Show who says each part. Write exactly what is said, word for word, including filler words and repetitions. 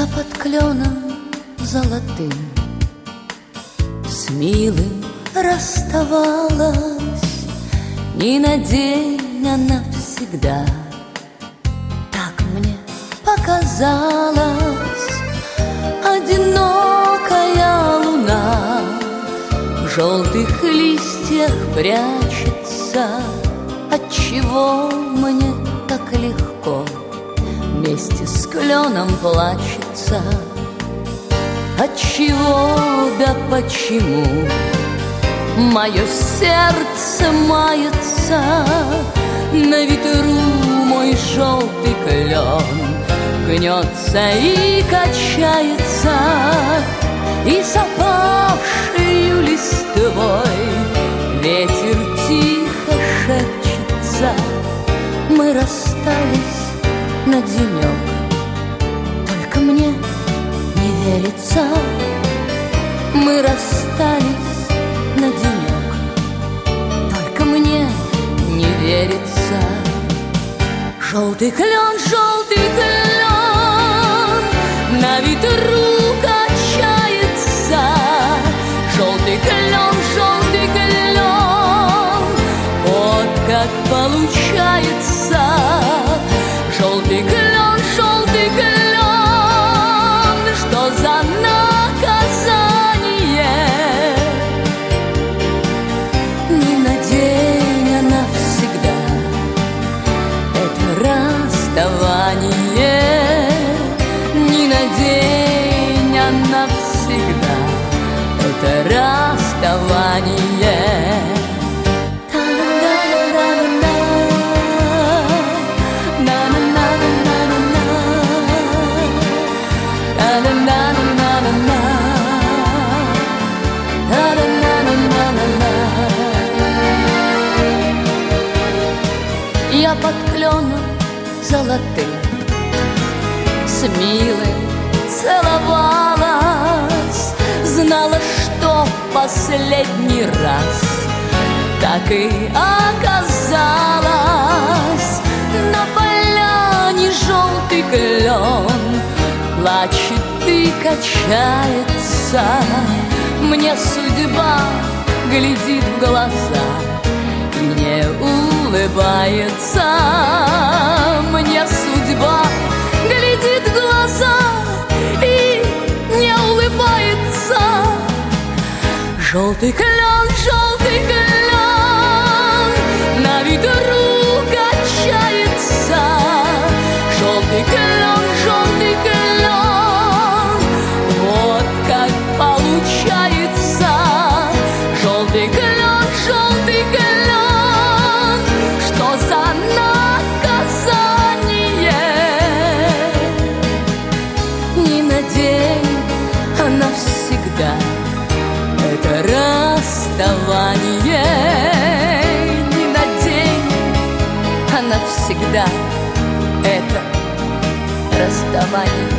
Speaker 1: Я под кленом золотым с милым расставалась не на день, а навсегда. Так мне показалось. Одинокая луна в желтых листьях прячется. Отчего мне так легко вместе с кленом плачется? Отчего, да почему мое сердце мается? На ветру мой желтый клен гнется и качается, и с опавшею листвой ветер тихо шепчется. Мы расстались на денек, только мне не верится. Мы расстались на денек, только мне не верится. Желтый клен, желтый клен на ветру качается. Желтый клен, желтый клен, вот как получается. Желтый клен, желтый клен, что за наказание? Не на день, а навсегда это расставание. Не на день, а навсегда это расставание. Я под кленом золотым с милым целовалась, знала, что последний раз так и оказалось. На поляне желтый клен плачет и качается. Мне судьба глядит в глаза и не улыбается. Мне судьба глядит в глаза и не улыбается. Желтый клен, желтый клен на ветру качается. Желтый клен, желтый клен, вот как получается. Желтый клен, желтый клен, что за наказание? Не на день, а навсегда это расставание. Не на день, а навсегда это расставание.